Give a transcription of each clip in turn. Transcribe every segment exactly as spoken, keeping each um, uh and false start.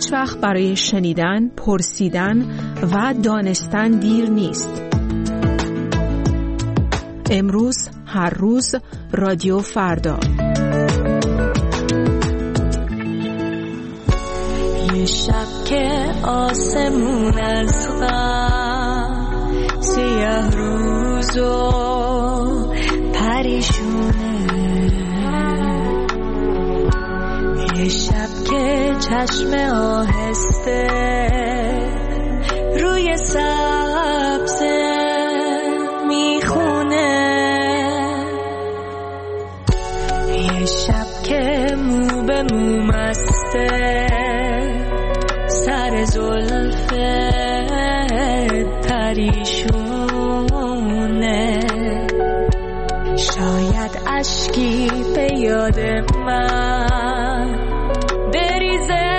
هیچ وقت برای شنیدن، پرسیدن و دانستن دیر نیست. امروز، هر روز، رادیو فردا. یه شب که آسمون از غم سیاه روز و پریشونه، یه شب که چشم آهسته روی سبز میخونه، یه شب که مو به مو مسته سر زلفت پریشونه، شاید اشکی به یاد من بریزه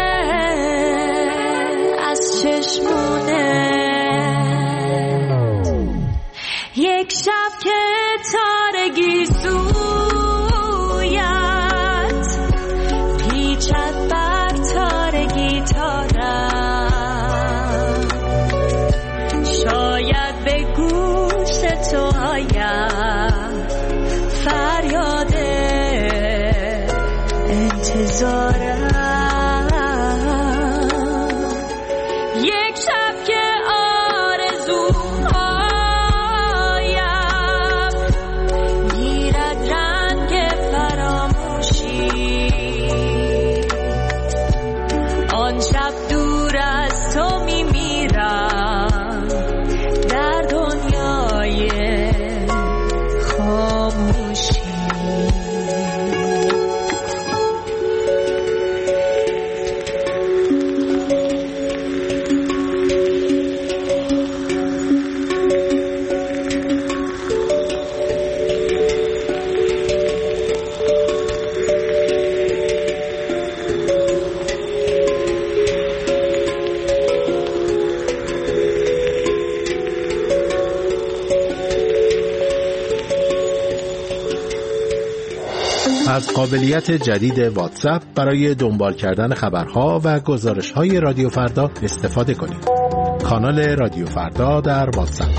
از چشمونه، یک شب که تارگی سویت پیچت بر تارگی تارم، شاید به گوش تو آید فریاد انتظارم، یک شب که آرزو هایم گیرد رنگ فراموشی، آن شب دور از تو میمیرم در دنیای خاموشی. از قابلیت جدید واتساپ برای دنبال کردن خبرها و گزارش‌های رادیو فردا استفاده کنید. کانال رادیو فردا در واتساپ.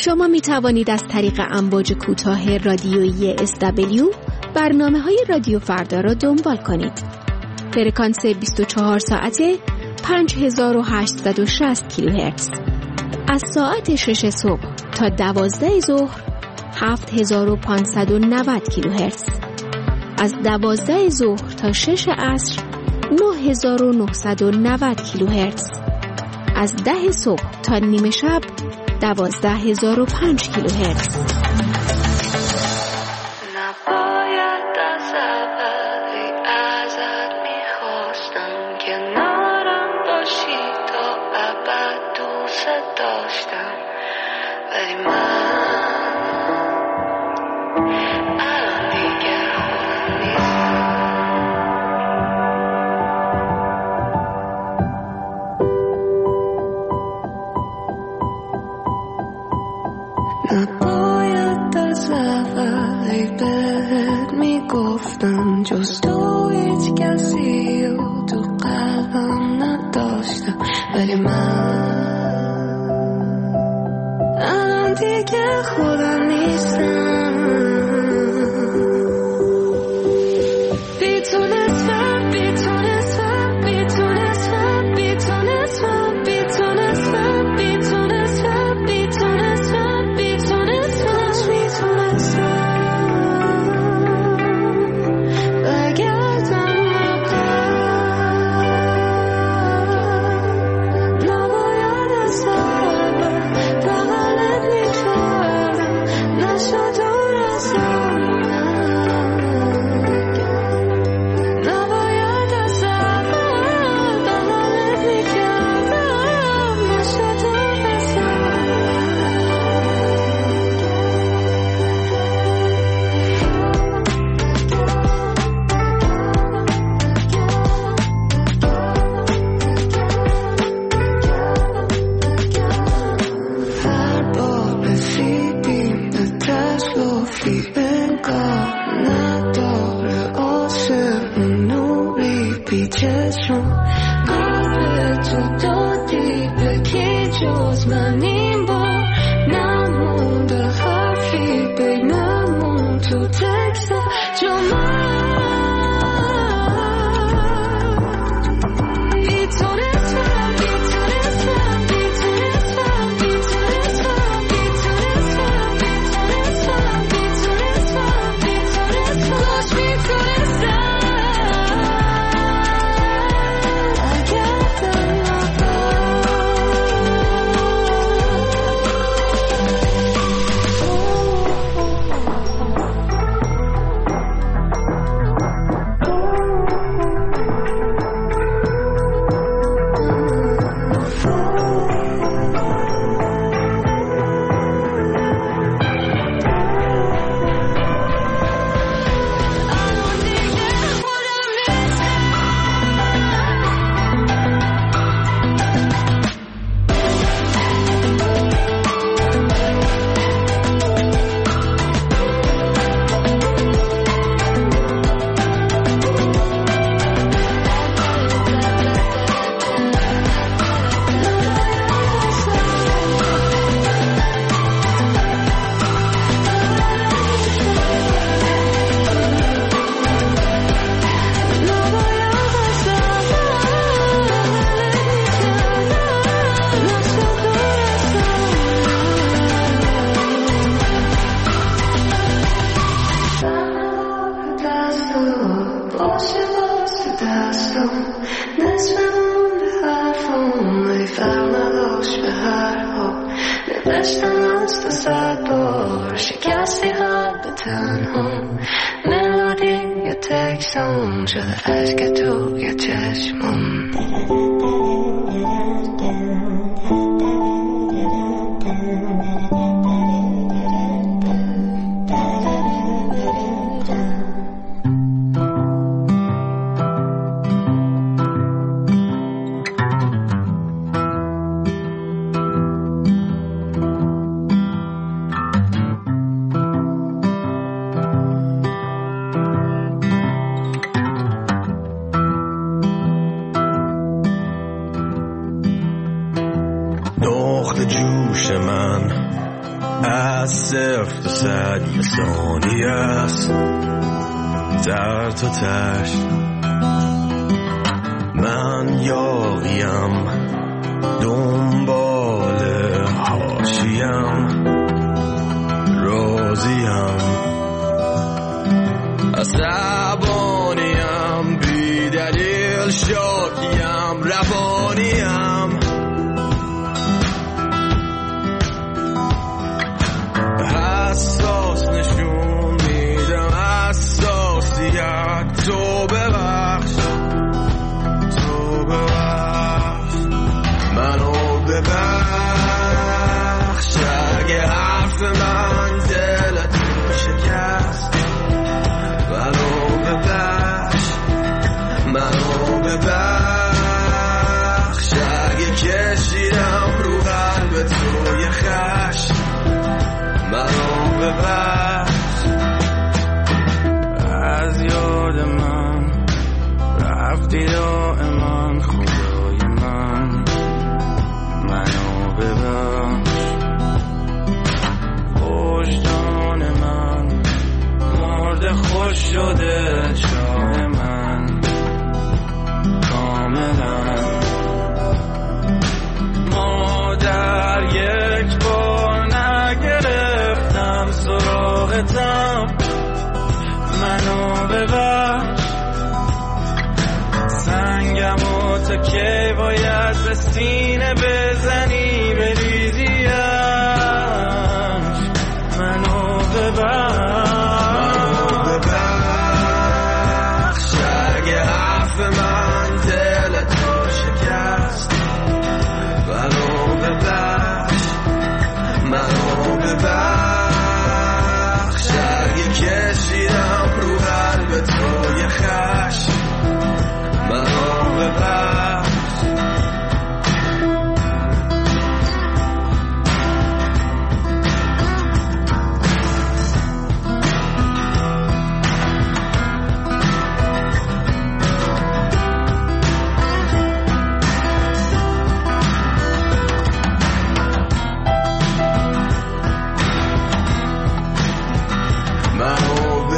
شما می توانید از طریق امواج کوتاه رادیویی اس دبلیو برنامه های رادیو فردا را دنبال کنید. فرکانس بیست و چهار ساعته پنج هزار و هشتصد و شصت کیلوهرتز. از ساعت شش صبح تا دوازده ظهر هفت هزار و پانصد و نود کیلوهرتز. از دوازده ظهر تا شش عصر نه هزار و نهصد و نود کیلوهرتز. از ده صبح تا نیمه شب دوازده هزار و پنج کیلوهرتز. نباید از اولی ازت میخواستم که نارم باشی تا ابد دوست داشتم، ولی من الان دیگه خودم نیستم. نباید از اولی بهت میگفتم جز تو هیچ کسی رو تو قلبم نداشتم، ولی من الان دیگه خودم نیستم. بیتونستم بیتونستم بیتونستم بیتونستم بیتونستم بیتونستم بیتونستم بیتونستم میتونستم بگردم نباید از اول بغلت میکردم نشد دور از نباید از اول بغلت میکردم نشد دور از هر بار رسیدیم به تسلافی انگار نداره آسمون نوری بی چشم. قلب تو دادی به کی جز من این بار نمونده حرفی بینمون تو تکست جو من بیتونستم بیتونستم بیتونستم بیتونستم بیتونستم بیتونستم بیتونستم بیتونستم کاش میتونستم نوشتم از تو صد بار شکستی قلب تنها ملودی یا تکسام شده عشق تو یا چشمم نقطه جوش من از صفر تا صد یه ثانیه است در تا تش من یاقیم دنبال حاشیم راضیم عصبانیم بی دلیل شاکیم روانیم حساس نشون میدم حساسیت تو ببخش تو ببخش منو ببخش اگه حرف من دلتو شکست منو ببخش منو ببخش اگه کشیدم رو قلب تو یه خشم منو ببخش از یاد من رفتی دائما خدای من منو ببخش وجدان من مرد خوش شده شاه من کاملا مادر یک بار نگرفتم سراغتم منو ببخش سنگم و تا کی باید به سینه بزنی بریزیش منو ببخش منو ببخش اگه حرف من دلتو شکست منو ببخش منو ببخش اگه کشیدم رو قلب تو یه خشم منو ببخش منو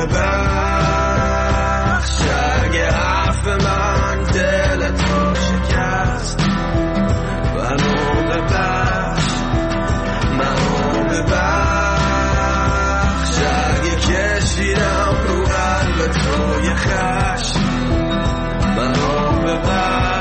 ببخش اگه حرف من دلتو شکست منو ببخش منو ببخش اگه کشیدم رو قلب تو یه خشم منو ببخش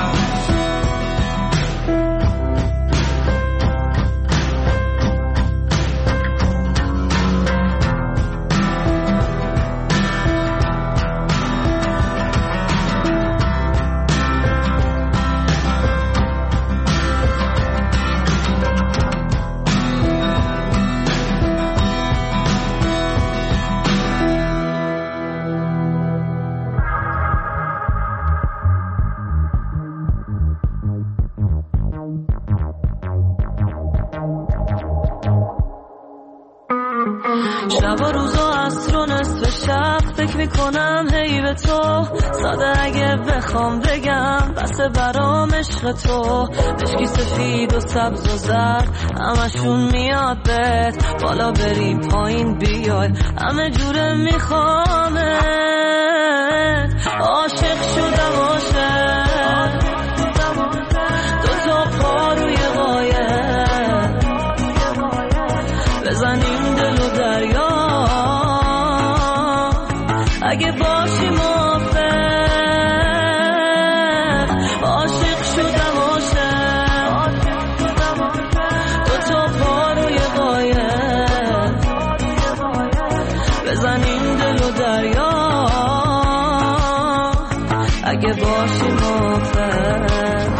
شب و روز و عصر و نصف شب فکر میکنم هی به تو ساده اگه بخوام بگم بسه برام عشق تو مشکی سفید و سبز و زرد همشون میاد بهت بالا بریم پایین بیای همه جوره میخوامت عاشق شدم عاشق دو تا پا روی قایق بزنیم دل و دریا اگه باشی موافق عاشق شدم عاشق دو تا پا روی قایق بزنیم دل و دریا اگه باشی موافق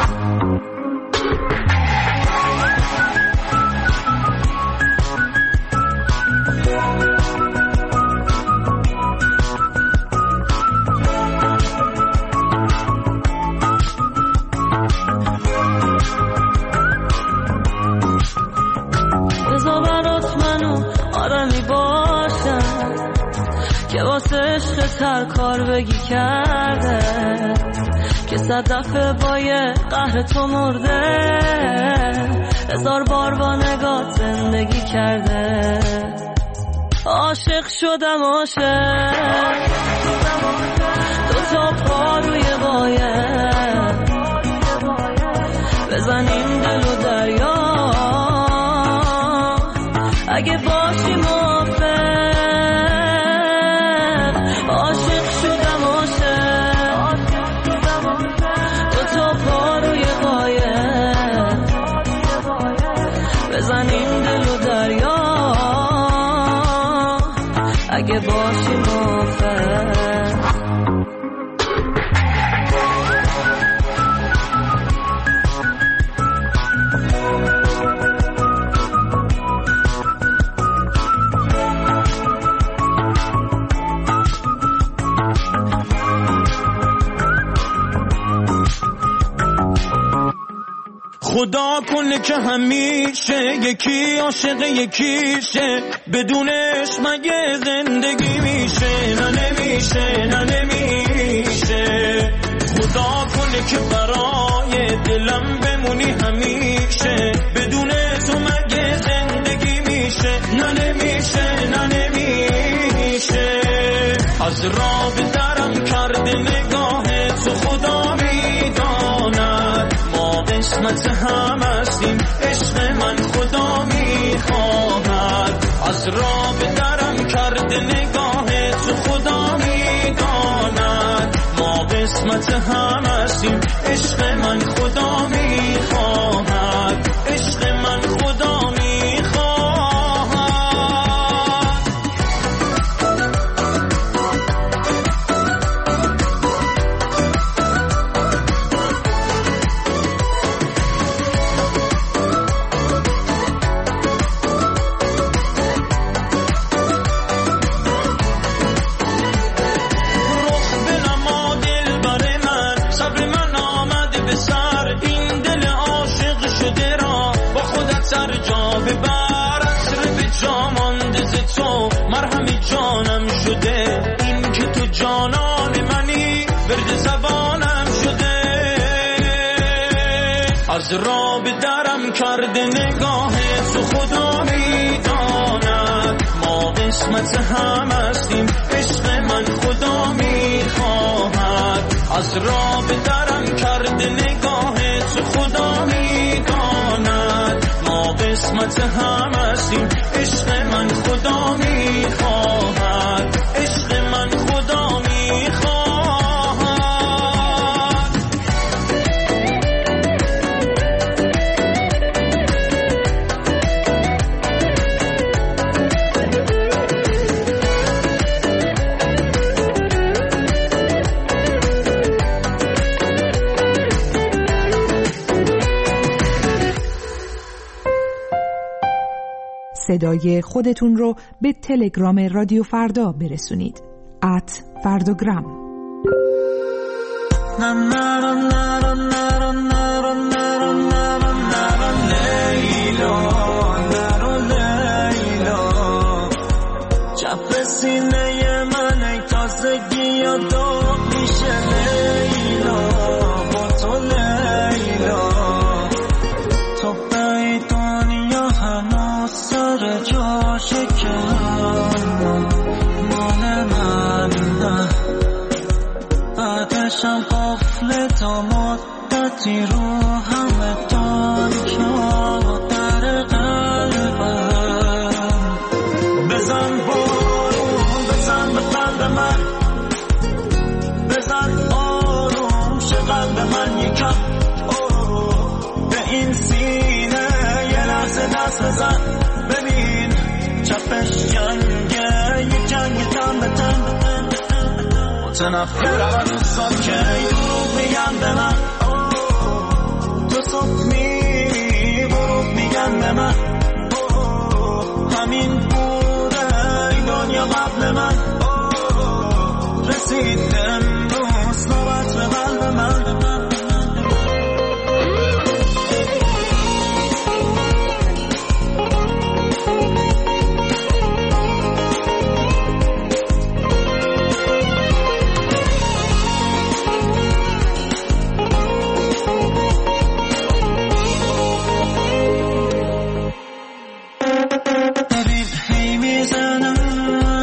که واسه عشق تر کار بگی کرده که صد دفعه با یه قهر تو مرده هزار بار با نگاه زندگی کرده عاشق شدم عاشق دو تا پا روی قایق بزنیم دل و دریا اگه باشی موافق عاشق شدم عاشق دو تا پا روی قایق بزنیم دل و دریا اگه باشی موافق خدا کنه که همیشه یکی عاشق یکیشه بدونش مگه زندگی میشه نه نمیشه نه نمیشه خدا کنه که برای دلم بمونی همیشه بدون تو مگه زندگی میشه نه نمیشه نه نمیشه از راه درم کرده نگاه تو خدا میداند ما قسمت هم هستیم عشق من خدا میخواهد از راه درم کرده نگاه تو خدا میداند ما قسمت هم هستیم عشق من خدا میخواهد عشق من خدا میخواهد مرهمی جانم شده این که تو جانان منی ورد زبانم شده از راه به درم کرده نگاه تو خدا میداند ما قسمت هم هستیم عشق من خدا میخواهد از راه به درم کرده نگاه تو خدا میداند ما قسمت هم هستیم عشق من خدا میخواهد عشق من خدا میخواهد صدای خودتون رو به تلگرام رادیو فردا برسونید. ات فرداگرام. چپ سینه من ای تازگی یا داغ میشه لیلا با تو لیلا تو به دنیا هنوز سر جاشه که مال من نه بعدشم قفل تا مدتی رو همه دنیا در قلبم بزن بارون بزن به قلب من بزن آروم شه قلب من یکم به این سینه یه لحظه دست بزن ببین چپش جنگه یک جنگ تن به تن متنفرم از دوستان که دروغ میگن به من تو صبح میری غروب میگن به من همین بوده این دنیا قبل من رسید امروز نوبت به قلب من ببین هی میزنم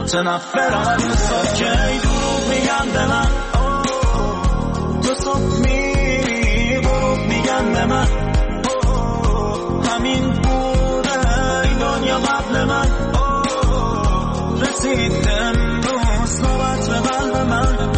متنفرم مثل که ای دروغ میگن به من تو صبح میری غروب میگن به من همین بوده ای دنیا قبل من رسید امروز نوبت به قلب من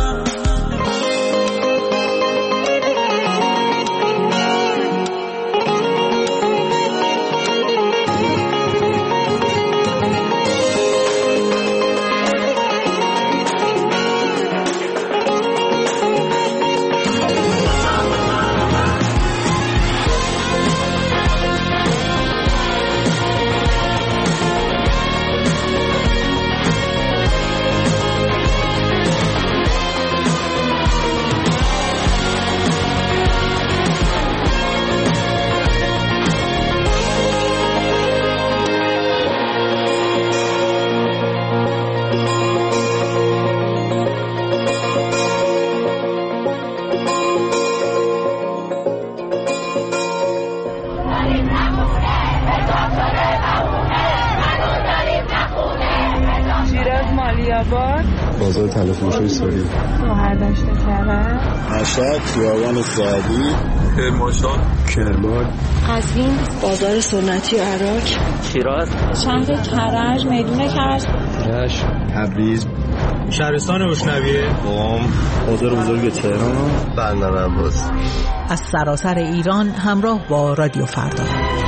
بازار تلفروشی سوری مهردشت کرد مشهد خیابان سعدی کرمانشاه کرمان قزوین بازار سنتی عراق شیراز شهر کرج میدون کرج رشت تبریز شهرستان روشنویه قم بازار بزرگ تهران بندر عباس. از سراسر ایران همراه با رادیو فردا.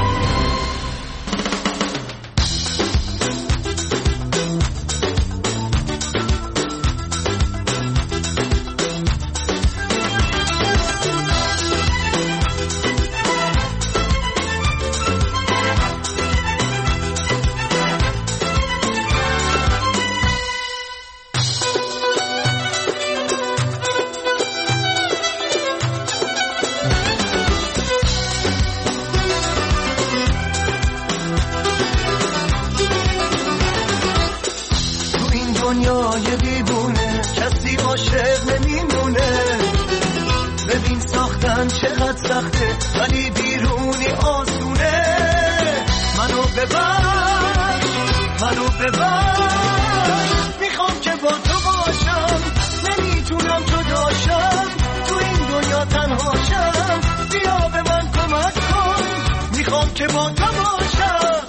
دنیای دیوونه کسی عاشق نمیمونه ببین ساختن چقدر سخته ولی بیرونی آسونه منو ببر منو ببر میخوام که با تو باشم نمیتونم جداشم تو این دنیا تنهاشم بیا به من کمک کن میخوام که با تو باشم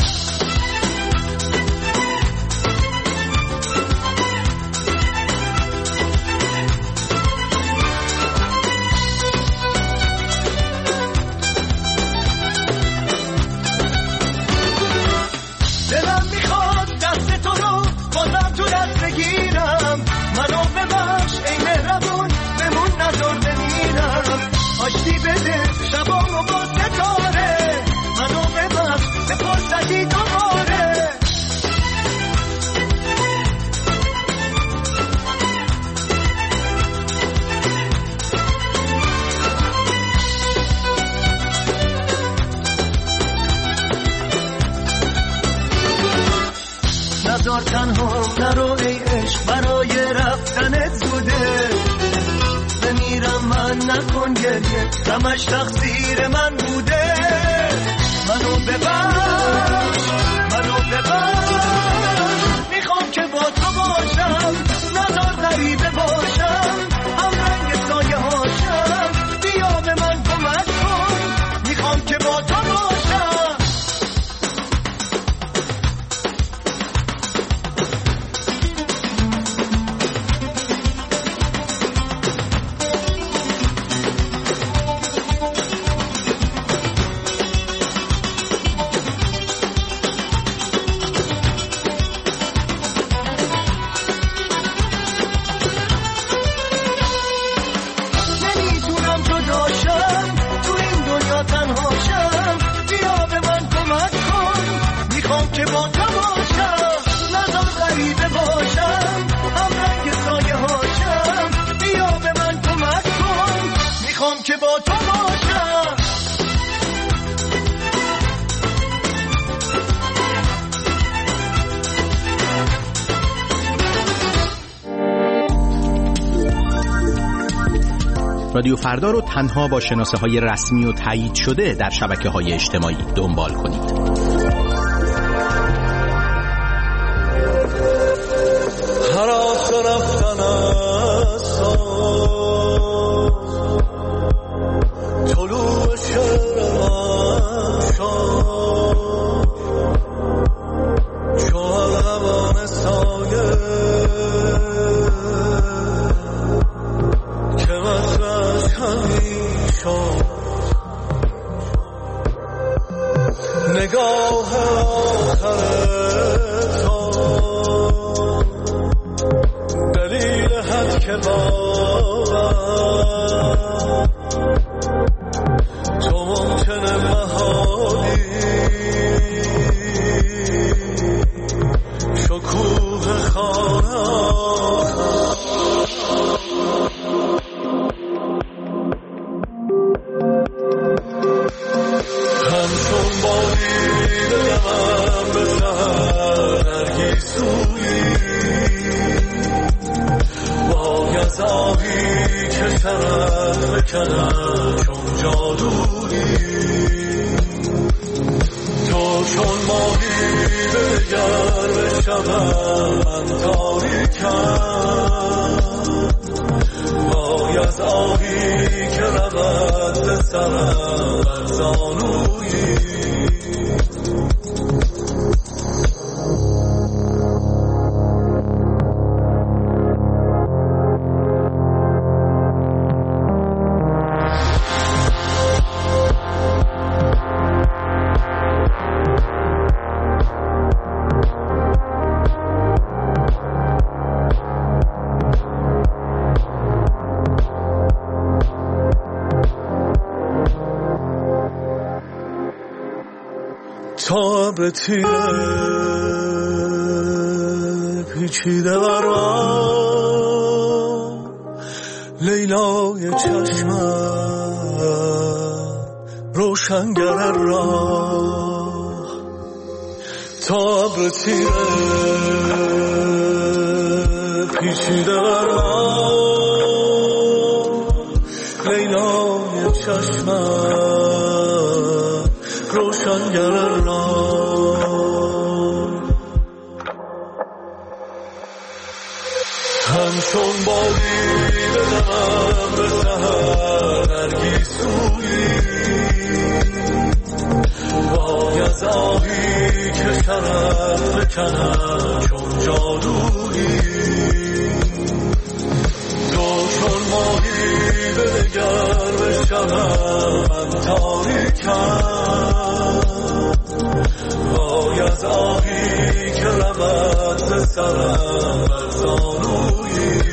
آشتی بده شبامو با ستاره منو ببخش به فرصتی دوباره نزار تنها نرو ای عشق برای رفتنت زوده بمیرم من نکن گریه غمش تقصیر من بوده منو ببخش منو ببخش میخوام که با تو باشم نزار غریبه باشم هم رنگ سایه هاشم بیا به من کمک کن میخوام که با تو باشم که با تو باشم رادیو فردا رو تنها با شناسه های رسمی و تایید شده در شبکه های اجتماعی دنبال کنید. که سرت بکنم چون جادویی، تو چون ماهی بگر بشم من تاریکم، وای از آهی که رود به سرم بر زانویی. تا به تیره پیچیده برام لیلای چشمم روشنگر راه، تا به تیره پیچیده برام لیلای چشمم روشنگر راه، همچون بادی بدم به سهر نرگیسویی، وای از آهی که سرت بکنم چون جادویی، تو چون ماهی بگر بشم من تاریکم، وای از آهی که رود به سرم بر زانویی.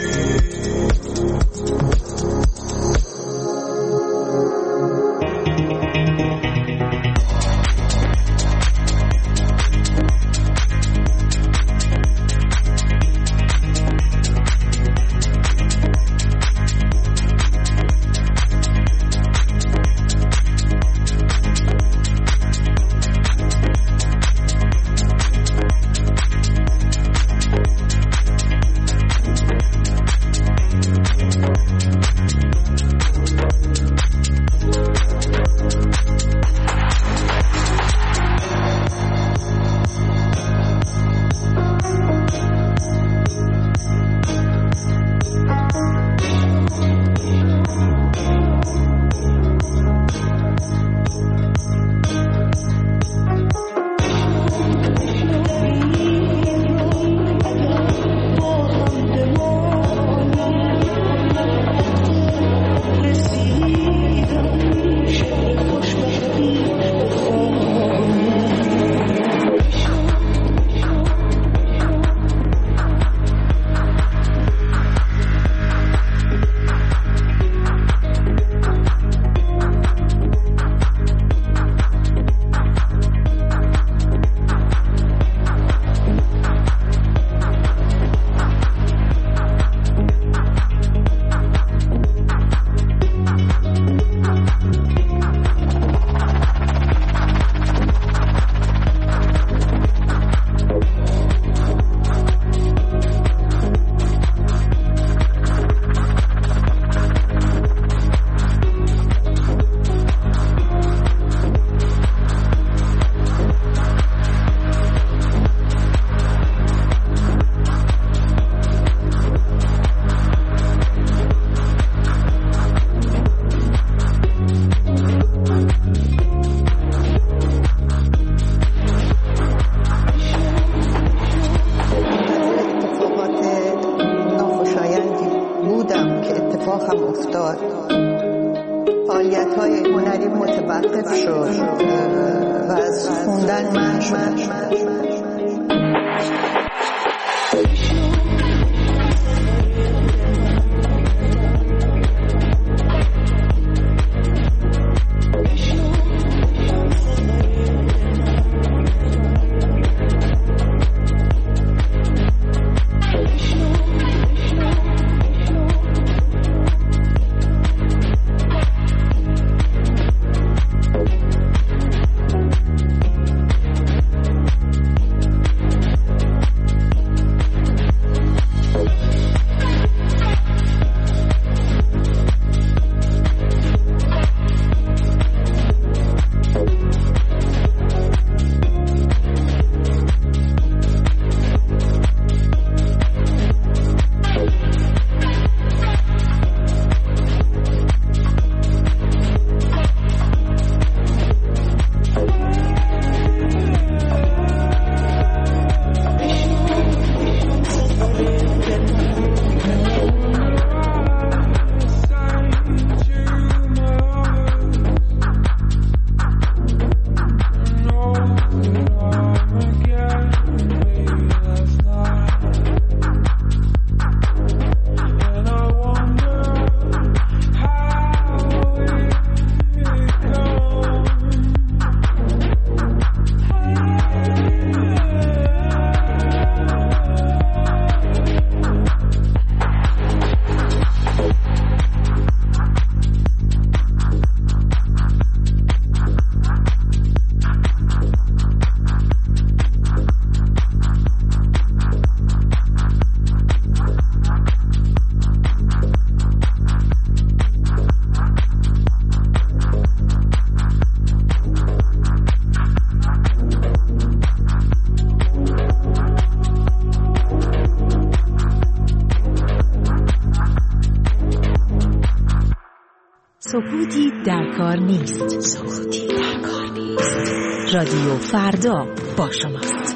سکوتی در کار نیست. سکوتی در کار نیست. رادیو فردا با شماست.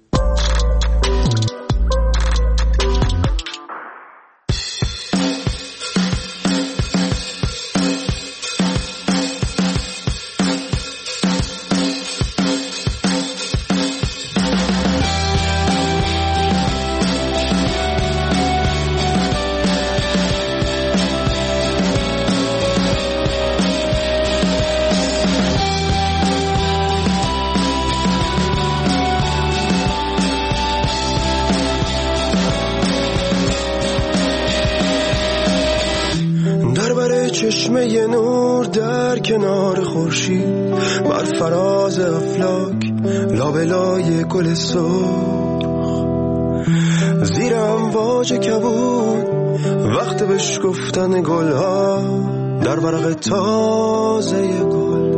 چشمه نور در کنار خورشید، بر فراز افلاک لابلای گل سرخ، زیر امواج کبود وقت بشکفتن گلها در ورق تازه گل،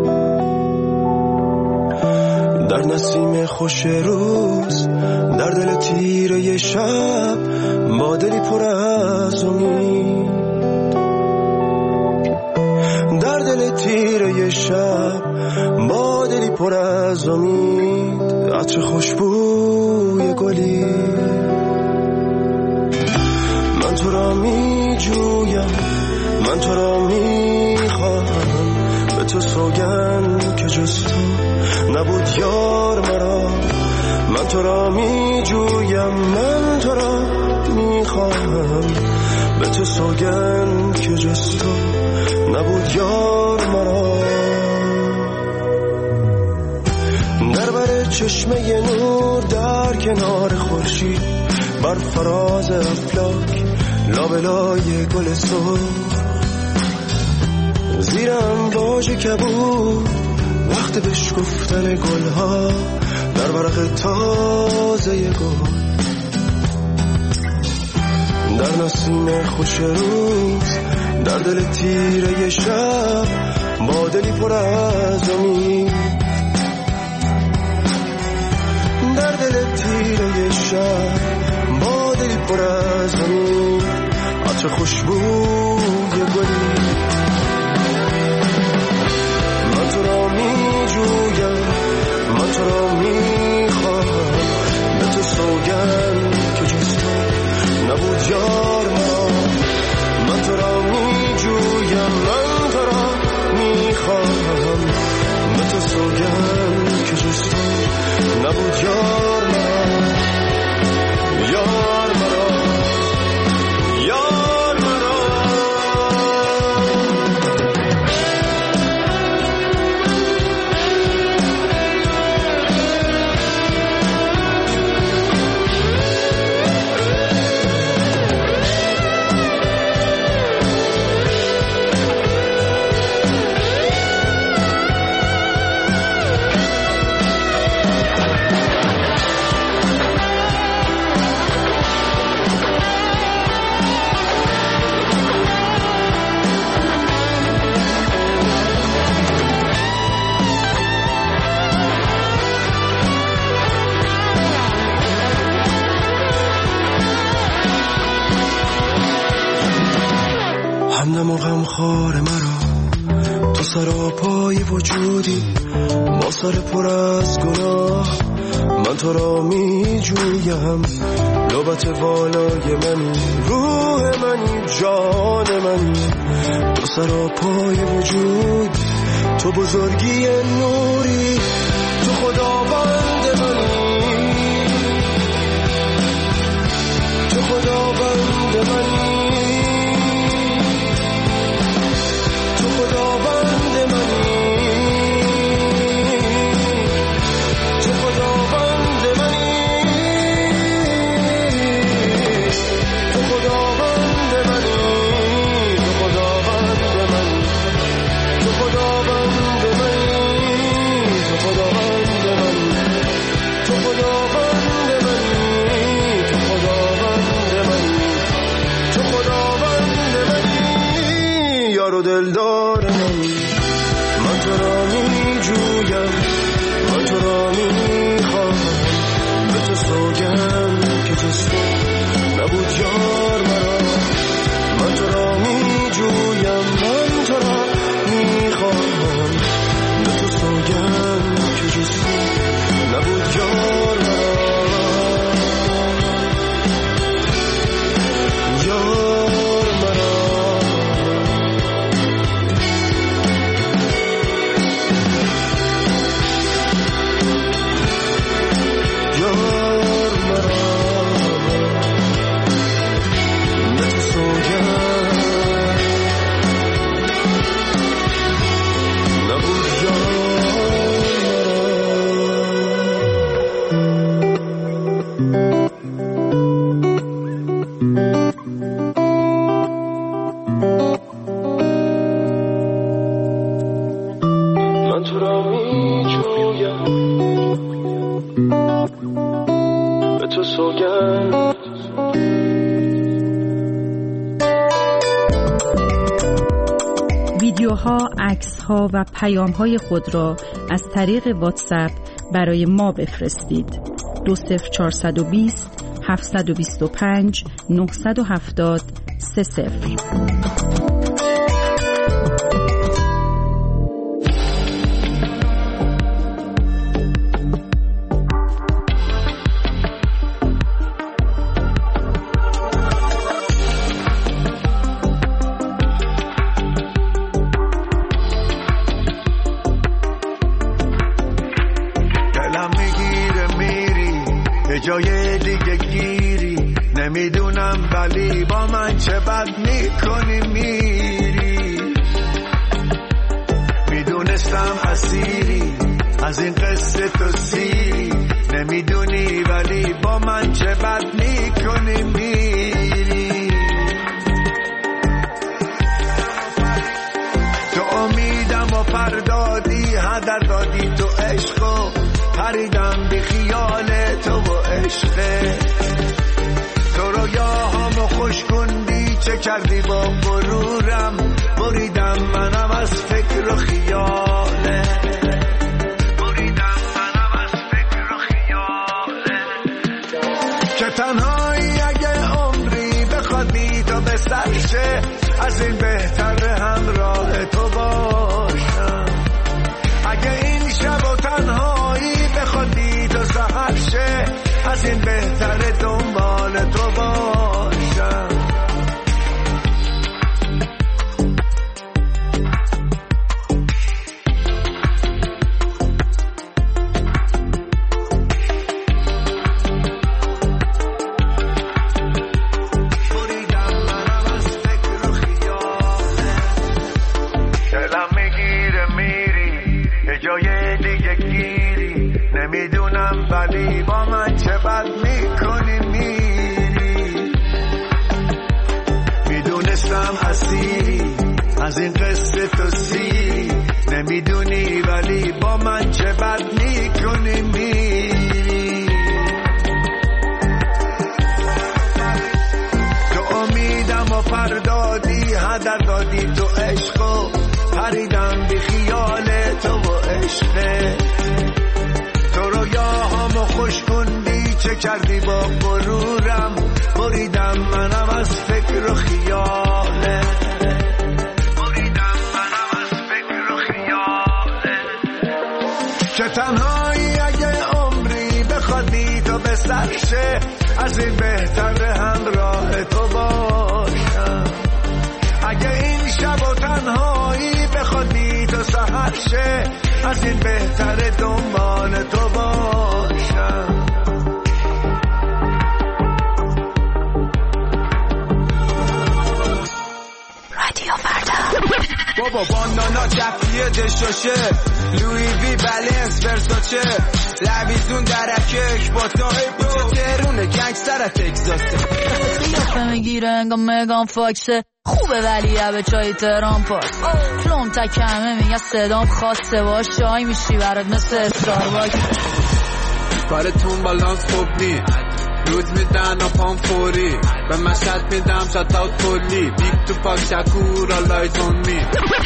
در نسیم خوش روز، در دل تیره شب، با دلی پر از امید، در دل تیره شب، با دلی پر از امید، عطر خوشبوی گلی. من تو را می جویم، من تو را می خواهم، به تو سوگند که جز تو نبود یار مرا. من تو را می جویم، من تو را می خواهم، به تو سوگند که جز تو نبود یار مرا. در بر چشمه نور در کنار خورشید، بر فراز افلاک لابلای گل سرخ، زیر امواج کبود وقت بشکفتن گلها در ورق تازه گل، در نسیم خوش روز، در دل تیره شب، با دلی پر از امید، در دل تیره شب، با دلی پر از امید، عطر خوشبوی گلی. من تو را می جویم، من تو را می خواهم، به تو سوگند که جز تو نبود یار مرا. من تو را می جویم، من تو را می خواهم، به تو سوگند که جز تو نبود یار مرا، یار مرا، یار مرا. همدم و غمخوار مرا، تو سراپای وجودی، با سر پر از گناه. من تو را می جویم، لبت والای منی، روح منی، جان منی، تو سراپای وجود، تو بزرگی نوری، تو خداوند منی، تو خداوند منی، خداوند منی، تو خداوند منی، تو خداوند منی، تو خداوند منی، تو خداوند منی، تو خداوند منی، تو خداوند منی، تو خداوند منی، تو خداوند منی، یار و دلدار منی. من تو را می جویم، من تو را می خواهم، به تو سوگند که جز تو نبود یار مرا. من تو را می جویم، من تو را تو را می جویم به تو سوگند. ویدیوها، عکس‌ها و پیام‌های خود را از طریق واتساپ برای ما بفرستید. دو صفر چهارصد و بیست هفتصد و بیست و پنج نهصد و هفتاد سه صفر. جای دیگه گیری نمیدونم ولی با من چه بد میکنی میری. میدونستم اسیری از این قصه تو سیری نمیدونی ولی با من چه بد میکنی میری. تو امیدم و پردادی هدر دادی تو عشقو پریدم بی خیال تو و عشقه. تو رویاهامو خوش کندی چه کردی با غرورم بریدم منم از فکر و خیاله. بریدم منم از فکر و خیاله. که تنهایی اگه عمری بخوادی تو به سرشه از این بهتر همراه تو باشم. اگه این شب و تنهایی بخوادی تو سحر شه از این بهتر دنبال تو باشم. بریدم منم از فکر و خیاله. دلم میگیره میری یه جای دیگه گیری نمیدونم ولی با من چه بد میکنی میری. میدونستم اسیری از این قصه تو سیری نمیدونی ولی با من چه بد میکنی میری. تو امیدم و پردادی هدر دادی تو عشقو پریدم بی خیال تو و عشقه. تو رویاهامو خوش کندی چه کردی با غرورم بریدم منم از فکر و خیاله. بریدم منم از فکر و خیاله. که تنهایی اگه عمری بخوادی تو به سرشه از این بهتر همراه تو باشم. اگه این شب و تنهایی بخوادی تو سحر شه از این بهتر دنبال تو باشم. رادیو فردا. بابا بانانا کفیه دشاشه لوی وی بلنس ورساچه لویزون درکش با تا ایچه ترونه گنگستر تکساسه قیافه میگیره انگا مگان فاکسه خوبه ولی به چای تهران پاس فلوم تکمه میگه صدام خاصه باش چای میشی برات مثل استارباکس. کارتون بالانس خوب نی روز میدن و پام فوری به مشهد میدم شات اوت کلی بیگ تو پاک شکور آلایتون می.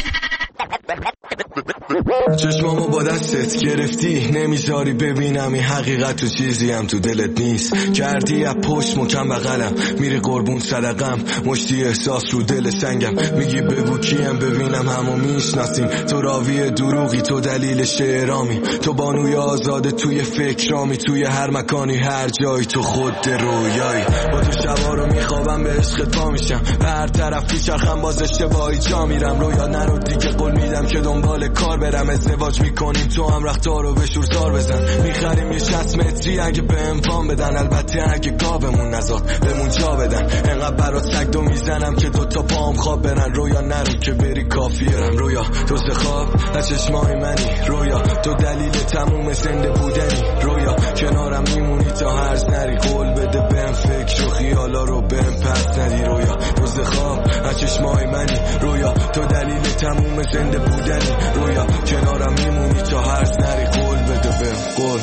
چشمامو با دستت گرفتی نمیذاری ببینم این حقیقت تو چیزی هم تو دلت نیست. کردی از پشت مکم بغلم میری قربون صدقم مشتی احساس رو دل سنگم میگی بگو کیم ببینم همو میشناسیم. تو راوی دروغی تو دلیل شعرامی تو بانوی آزاده توی فکرامی توی هر مکانی هر جایی تو خود رویایی. با تو شبا رو میخوابم به عشقت پا میشم به هر طرف پیچرخم باز اشتباهی جا میرم رویا نرو دیگه قول میدم که دنبال کار برم ازدواج میکنیم تو هم رختار رو به شور زار بزن میخریم یه شصت متری اگه به اموان بدن البته اگه گاومون نزاد بمون جا بدن انقدر برات سگ دو میزنم که دوتا پام خواب برن رویا نرو که بری کافه مافیرم رویا تو خواب از چشمای منی رویا تو دلیل تموم زنده بودنی رویا کنارم میمونی تا هرز نری قول بده بهم فکر و خیالا رو بهم پس ندی رویا تو خواب از چشمای منی رویا تو دلیل تموم زنده بودنی رویا کنارم میمونی تا هرز نری قول بده بهم قول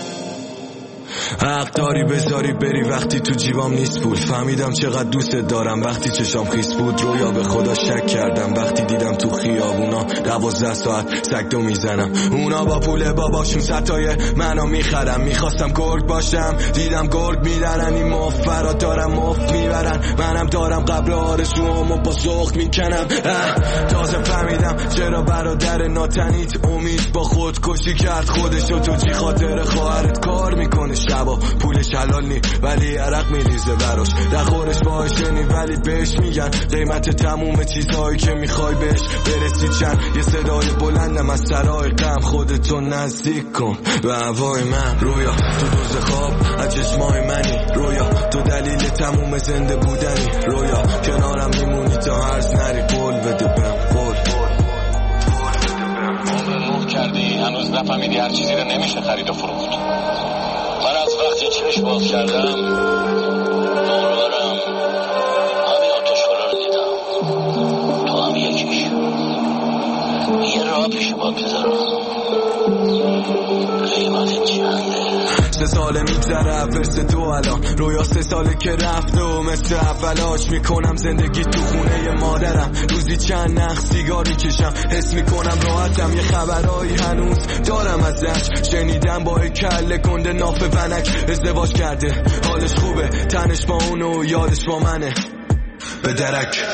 حق داری بذاری بری وقتی تو جیبام نیست پول فهمیدم چقدر دوست دارم وقتی چشام خیس بود رویا به خدا شک کردم وقتی دیدم تو خیابونا دوازده ساعت سگدو میزنم اونا با پول باباشون ستای منو میخرم میخواستم گرگ باشم دیدم گرگ میدارن این مفرات دارم مفت میبرن منم دارم قبل آرزوامو با زخت میکنم تازه فهمیدم چرا برادر ناتنیت امید با خودکشی کرد خودشو تو جی خاطر خواهرت کار میکنه شبا پولش حلال نی ولی عرق میریزه براش دخورش باشه نی ولی بهش میگن قیمت تموم چیزهایی که میخوای بهش برسی چند یه صدای بلندم از سرای غم خودتو نزدیک کن به هوای من رویا تو دوز خواب از چشمای منی رویا تو دلیل تموم زنده بودنی رویا کنارم میمونی تا هرز نری قول بده بهم قول عمر کردی هنوز نفهمیدی هر چیزی رو نمیشه خرید و فروخت من از وقتی چشم باز کردم دور برم همه آتش‌خولا رو دیدم تو هم یکیش یه راه پیش با بذارم قیمت چنده سه ساله میگذره فرس تو الان رویا سه ساله که رفته و مثل اولاش میکنم زندگی تو خونه مادرم روزی چند نخ سیگار میکشم حس میکنم راحتم یه خبرایی هنوز دارم ازش شنیدم با کله گنده ناف ونک ازدواج کرده حالش خوبه تنش با اونو یادش با منه به درک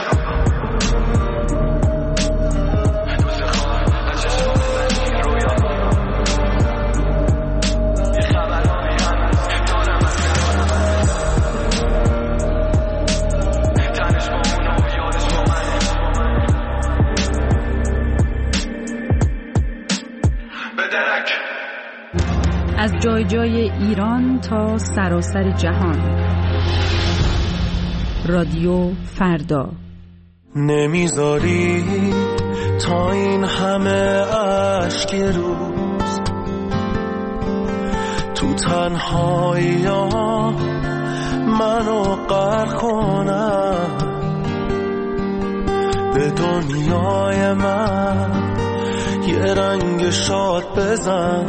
از جای جای ایران تا سراسر جهان رادیو فردا نمیذاری تا این همه عشق روز تو تنهایی ها منو غرق کنم به دنیای من یه رنگ شاد بزن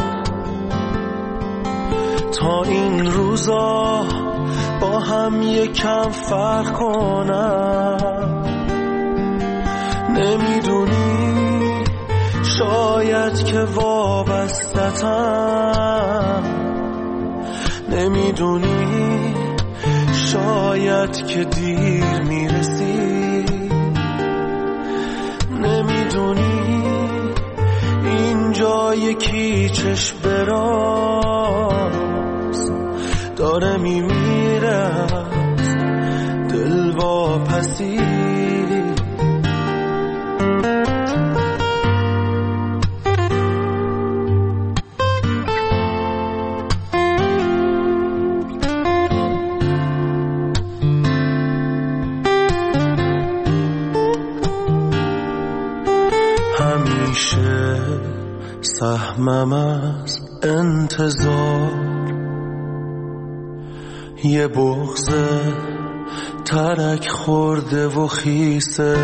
تا این روزا با هم یکم فرق کنم نمیدونی شاید که وابستتم نمیدونی شاید که دیر میرسی نمیدونی اینجا یکی چشم براز داره میمیره دل با پسی همیشه سهمم از انتظار یه بغض ترک خورده و خیسه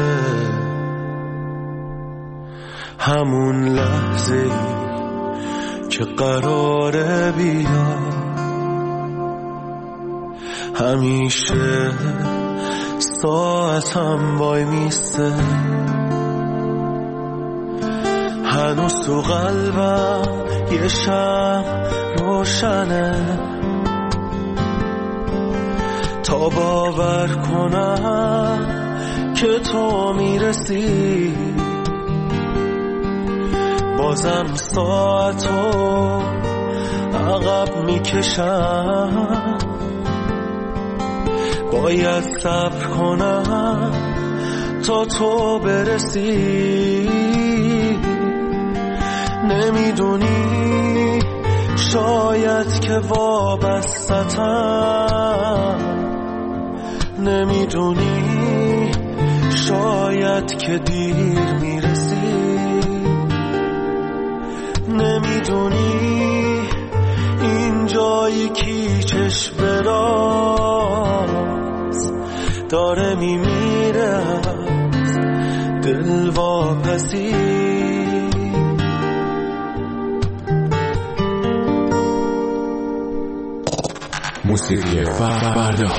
همون لحظه ای که قراره بیا همیشه ساعتم وای میسته هنوز تو قلبم یه شم روشنه تا باور کنم که تو میرسی بازم ساعتو عقب میکشم باید صبر کنم تا تو برسی نمیدونی شاید که وابستتم نمیدونی شاید که دیر میرسی، نمیدونی این جایی کی چشم راست داره میمیره از دل واپسی. موسیقی فردا.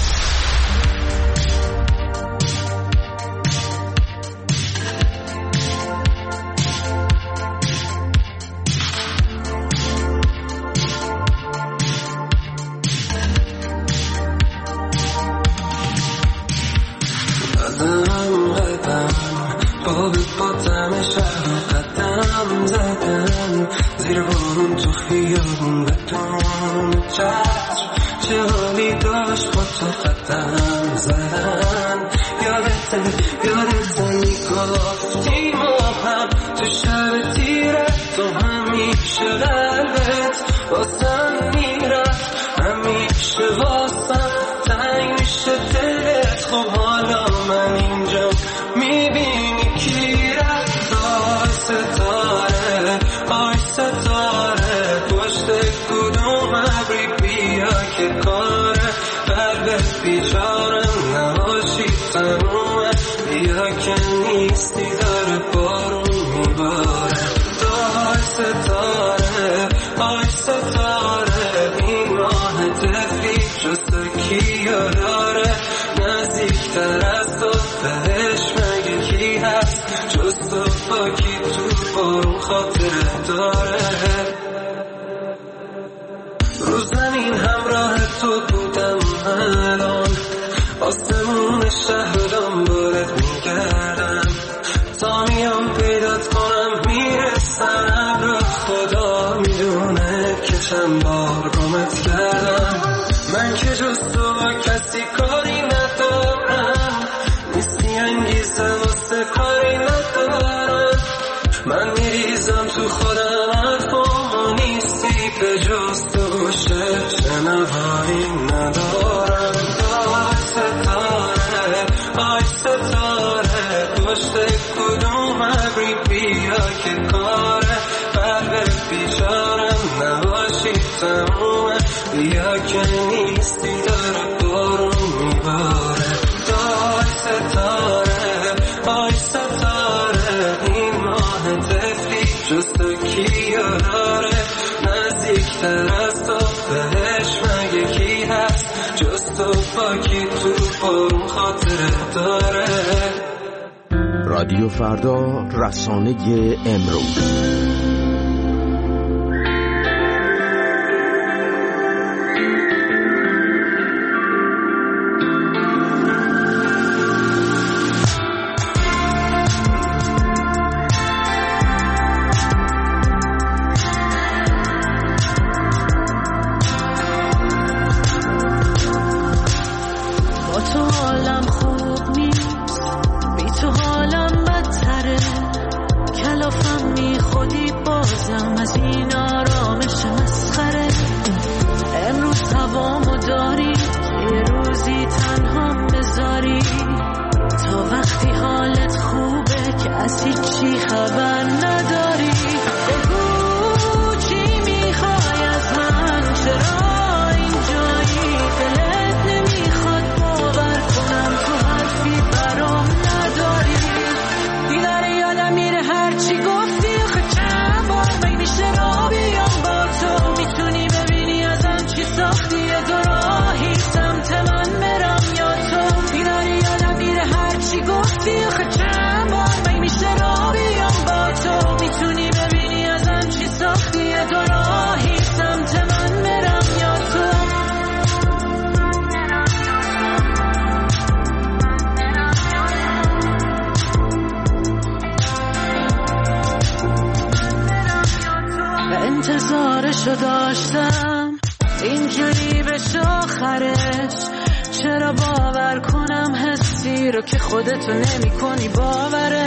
زیر بارون تو خیابون بدون چتر، چه حالی داشت با تو قدم زدن. یادت یادت میگفتی ما هم تو شب تیره، تو همیشه قلبت واسم میرفت، همیشه واسم تنگ میشه دلت. خب حالا من اینجا میبینی کی رفت. آی ستاره آی ستاره پشت کدوم ابری بیا که کاره قلبت بیچارم نباشی تنومه، بیا که نیستی داره بارون میباره. آی ستاره آی ستاره این ماه تفری جسته کیا داره، نزدیکتر از تو بهش مگه کی هست جز تو با کی تو بارون خاطره داره. رو زمین همراه تو بودم الان، آسمون شهر دنبالت میگردم، تا میام پیدات کنم میرسم رو خدا میدونه که چند بار گمت کردم. من که جز تو با کسی کاری ندارم، نیستی انگیزه واسه کاری ندارم. من میریزم تو خودم حرفم نیستی به جز تو گوشه شنوایی ندارم. آی ستاره آی ستاره پشت کدوم ابری بیا که کاره قلبت بیچارم نباشی تمومه، بیا که نیستی داره بارون میباره. آی ستاره آی ستاره این ماه تفری جز تو کیا داره، نزدیکتر از تو بهش مگه کی هست جز تو با کی تو بارون خاطره داره. رادیو فردا، رسانه امروز. انتظارشو داشتم اینجوری بشه آخرش، چرا باور کنم حسی رو که خودتو نمی کنی باورش.